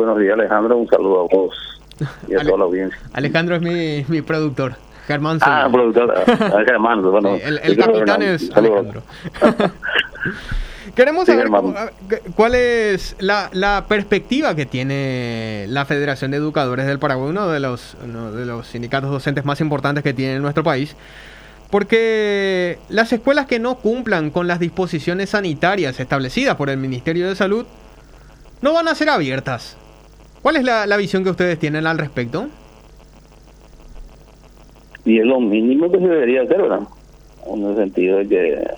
buenos días, Alejandro. Un saludo a vos y a toda la audiencia. Alejandro es mi productor. Germán. Productor. Germán. Bueno, sí, el capitán es Alejandro. Queremos saber cuál es la perspectiva que tiene la Federación de Educadores del Paraguay, uno de los sindicatos docentes más importantes que tiene en nuestro país, porque las escuelas que no cumplan con las disposiciones sanitarias establecidas por el Ministerio de Salud no van a ser abiertas. ¿Cuál es la visión que ustedes tienen al respecto? Y es lo mínimo que se debería hacer, ¿verdad? En el sentido de que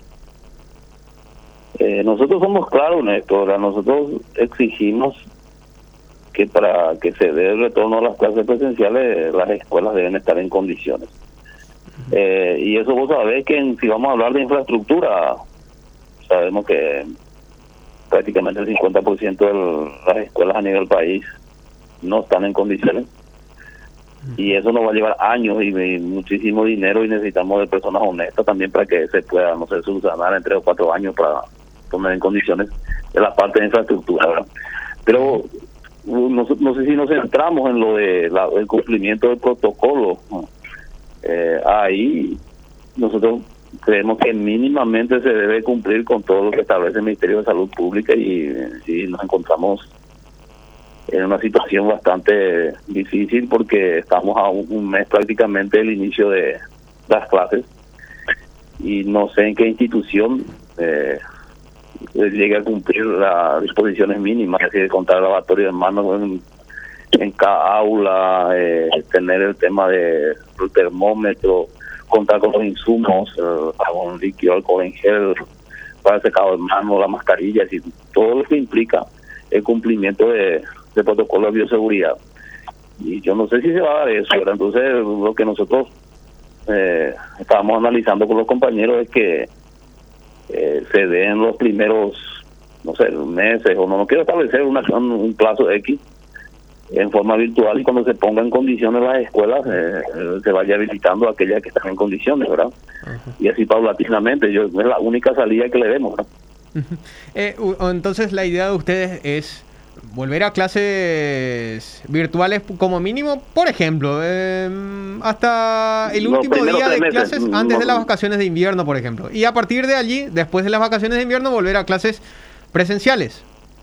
nosotros somos claros en esto, ¿verdad? Nosotros exigimos que para que se dé el retorno a las clases presenciales, las escuelas deben estar en condiciones. Y eso vos sabés que si vamos a hablar de infraestructura, sabemos que prácticamente el 50% de las escuelas a nivel país no están en condiciones. Y eso nos va a llevar años y muchísimo dinero, y necesitamos de personas honestas también para que se pueda, no sé, solucionar en 3 o 4 años para poner en condiciones de la parte de infraestructura, ¿verdad? Pero no sé si nos centramos en lo de el cumplimiento del protocolo. Ahí nosotros creemos que mínimamente se debe cumplir con todo lo que establece el Ministerio de Salud Pública, y nos encontramos en una situación bastante difícil porque estamos a un mes prácticamente del inicio de las clases, y no sé en qué institución llegue a cumplir las disposiciones mínimas, es decir, contar lavatorio de manos en cada aula, tener el tema del termómetro, contar con los insumos, jabón líquido, alcohol en gel para el secado de manos, la mascarilla, es decir, todo lo que implica el cumplimiento de protocolo de bioseguridad. Y yo no sé si se va a dar eso, ¿verdad? Entonces lo que nosotros estábamos analizando con los compañeros es que se den los primeros, no sé, meses, o no quiero establecer un plazo X en forma virtual, y cuando se pongan en condiciones las escuelas se vaya habilitando aquellas que están en condiciones, ¿verdad? Uh-huh. Y así paulatinamente, es la única salida que le demos, ¿verdad? Uh-huh. Entonces la idea de ustedes es volver a clases virtuales como mínimo, por ejemplo, hasta el último día de clases antes de las vacaciones de invierno, por ejemplo. Y a partir de allí, después de las vacaciones de invierno, volver a clases presenciales.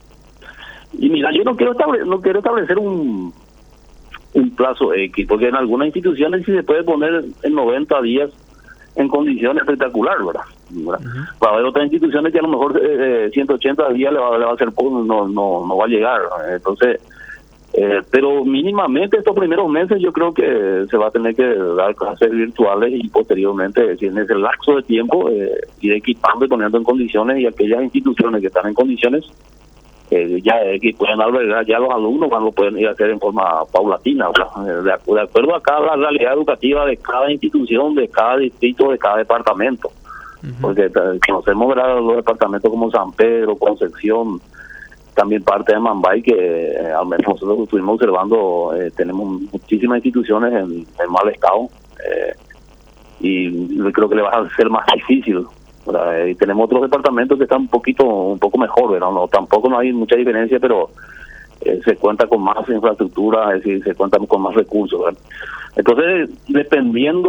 Y mira, yo no quiero establecer un plazo X, porque en algunas instituciones sí se puede poner en 90 días en condiciones espectaculares, ¿verdad? Uh-huh. Va a haber otras instituciones que a lo mejor 180 días le va a hacer poco, no va a llegar. Entonces, pero mínimamente estos primeros meses yo creo que se va a tener que dar clases virtuales, y posteriormente, si en ese lapso de tiempo, ir equipando y poniendo en condiciones, y aquellas instituciones que están en condiciones, ya que pueden albergar ya los alumnos, cuando pueden ir a hacer en forma paulatina, de acuerdo a cada realidad educativa de cada institución, de cada distrito, de cada departamento. Uh-huh. Porque conocemos, ¿verdad?, los departamentos como San Pedro, Concepción, también parte de Mambay, que al menos nosotros estuvimos observando, tenemos muchísimas instituciones en mal estado, y creo que le va a ser más difícil. Y tenemos otros departamentos que están un poco mejor, ¿verdad? Tampoco no hay mucha diferencia, pero se cuenta con más infraestructura, es decir, se cuenta con más recursos, ¿verdad? Entonces, dependiendo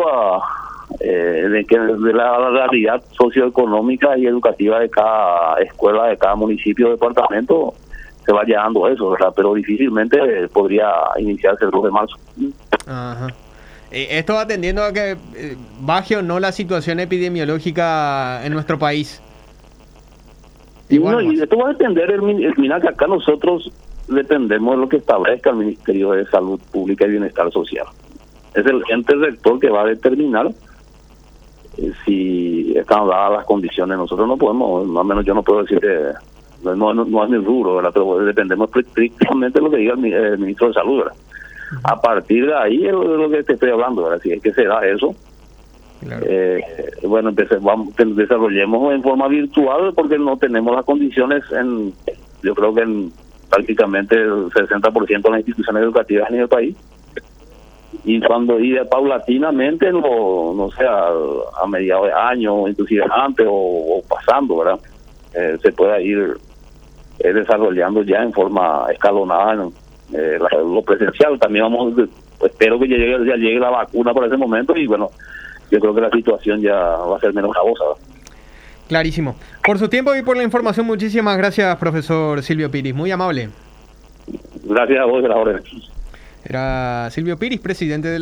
de la realidad socioeconómica y educativa de cada escuela, de cada municipio o departamento, se va llegando a eso, ¿verdad? Pero difícilmente podría iniciarse el 2 de marzo. Ajá. Esto va atendiendo a que baje o no la situación epidemiológica en nuestro país. Y esto va a depender, mira que acá nosotros dependemos de lo que establezca el Ministerio de Salud Pública y Bienestar Social. Es el ente rector que va a determinar si están dadas las condiciones. Nosotros no podemos, al menos yo no puedo decir que no es mi rubro, ¿verdad? Pero dependemos estrictamente de lo que diga el ministro de Salud, ¿verdad? A partir de ahí es lo que te estoy hablando, ¿verdad? Si es que se da eso, claro. Bueno, desarrollemos en forma virtual, porque no tenemos las condiciones yo creo que en prácticamente el 60% de las instituciones educativas en el país, y cuando ir paulatinamente, no sé, a mediados de año, inclusive antes o pasando, ¿verdad? Se pueda ir desarrollando ya en forma escalonada lo presencial. También espero que ya llegue la vacuna por ese momento y bueno, yo creo que la situación ya va a ser menos gravosa. Clarísimo. Por su tiempo y por la información, muchísimas gracias, profesor Silvio Piris. Muy amable. Gracias a vos de las órdenes. Era Silvio Piris, presidente de